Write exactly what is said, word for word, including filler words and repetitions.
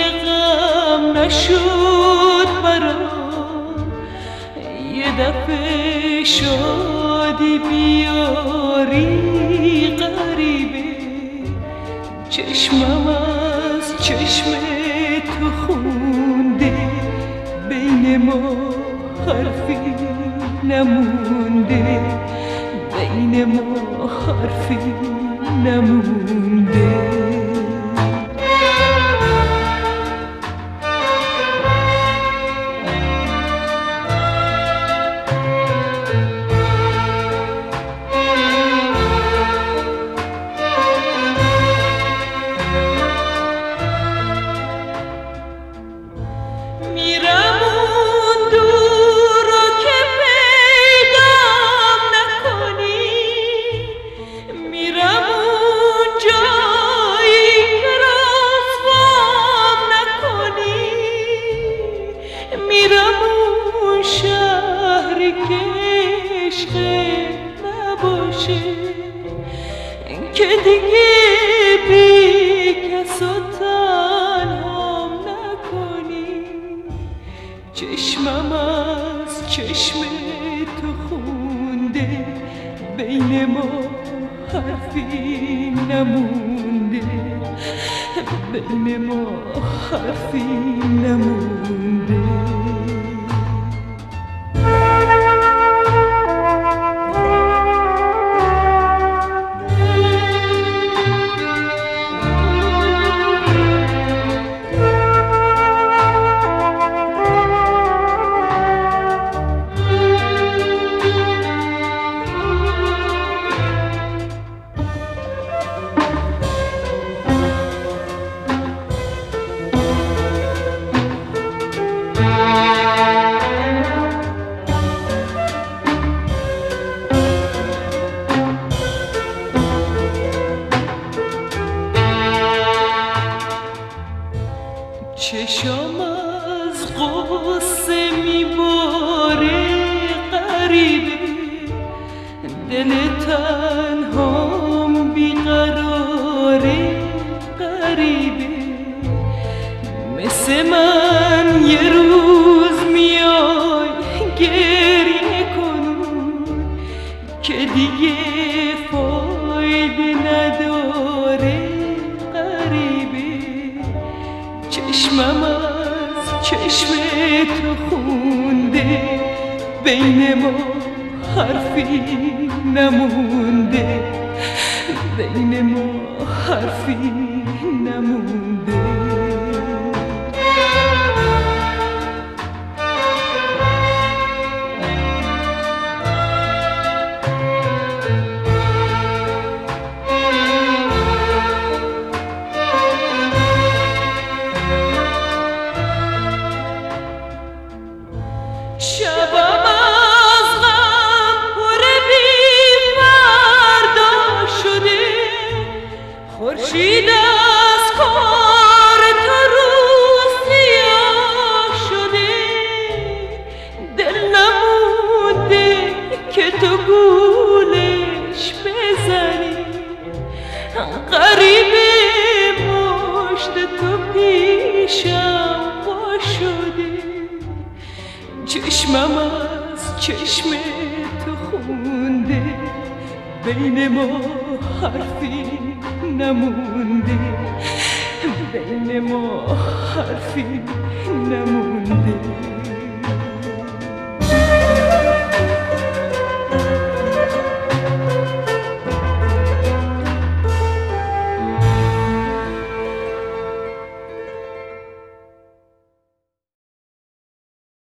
غم نشد برام، یه دفعه شادی بیاری غریبه. چشمم از چشم تو خونده، بین ما حرفی نمونده، بین ما حرفی نمونده. که دیگه بی کس و تنهام نکنی. چشمم از چشم تو خونده، بین ما حرفی نمونده، بین ما حرفی نمونده. چشم از غصه میباره غریبه، دل تنهام بیقراره غریبه. مثل من یه روز میای گریه کنون، که دیگه فایده نداره غریبه. چشمم از چشم تو خونده، بین ما حرفی نمونده، بین ما حرفی نمونده. شبم از غم پر بی فردا شده، خورشید از کار تو روز سیاه شده. دل نمونده که تو گولش بزنی، غریبه مشت تو پیشم پا شده. چشمم از چشم تو خونده، بین ما حرفی نمونده، بین ما حرفی نمونده.